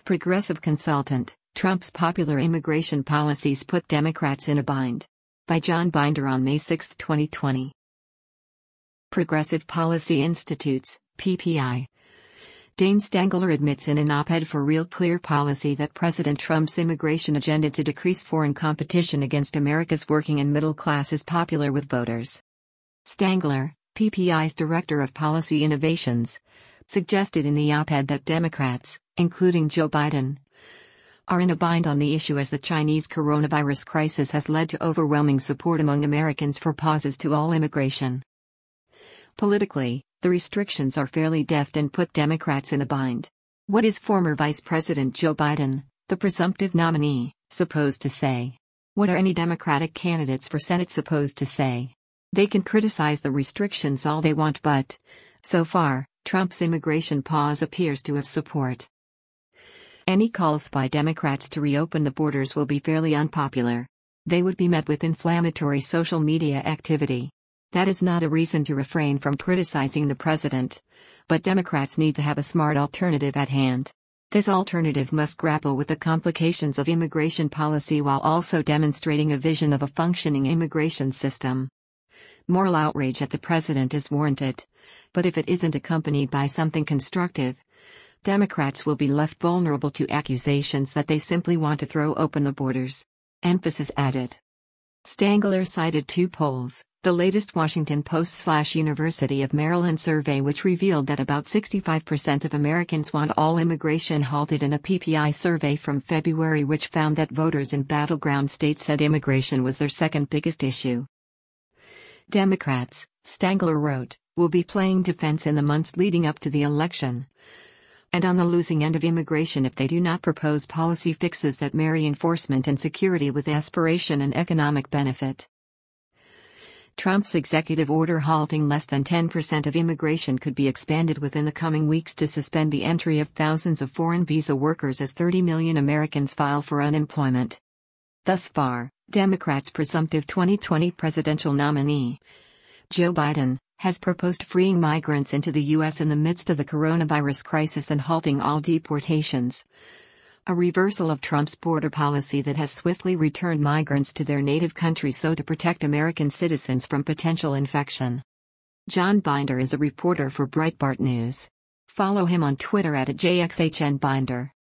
Progressive consultant, Trump's popular immigration policies put Democrats in a bind. By John Binder on May 6, 2020. Progressive Policy Institutes, PPI. Dane Stengler admits in an op-ed for Real Clear Policy that President Trump's immigration agenda to decrease foreign competition against America's working and middle class is popular with voters. Stengler, PPI's Director of Policy Innovations, suggested in the op-ed that Democrats, including Joe Biden, are in a bind on the issue as the Chinese coronavirus crisis has led to overwhelming support among Americans for pauses to all immigration. Politically, the restrictions are fairly deft and put Democrats in a bind. What is former Vice President Joe Biden, the presumptive nominee, supposed to say? What are any Democratic candidates for Senate supposed to say? They can criticize the restrictions all they want, but, so far, Trump's immigration pause appears to have support. Any calls by Democrats to reopen the borders will be fairly unpopular. They would be met with inflammatory social media activity. That is not a reason to refrain from criticizing the president, but Democrats need to have a smart alternative at hand. This alternative must grapple with the complications of immigration policy while also demonstrating a vision of a functioning immigration system. Moral outrage at the president is warranted, but if it isn't accompanied by something constructive, Democrats will be left vulnerable to accusations that they simply want to throw open the borders. Emphasis added. Stengler cited two polls, the latest Washington Post/University of Maryland survey, which revealed that about 65% of Americans want all immigration halted, and a PPI survey from February which found that voters in battleground states said immigration was their second biggest issue. Democrats, Stengler wrote, will be playing defense in the months leading up to the election, and on the losing end of immigration if they do not propose policy fixes that marry enforcement and security with aspiration and economic benefit. Trump's executive order halting less than 10% of immigration could be expanded within the coming weeks to suspend the entry of thousands of foreign visa workers as 30 million Americans file for unemployment. Thus far, Democrats' presumptive 2020 presidential nominee, Joe Biden, has proposed freeing migrants into the U.S. in the midst of the coronavirus crisis and halting all deportations. A reversal of Trump's border policy that has swiftly returned migrants to their native countries so to protect American citizens from potential infection. John Binder is a reporter for Breitbart News. Follow him on Twitter @JXHNBinder.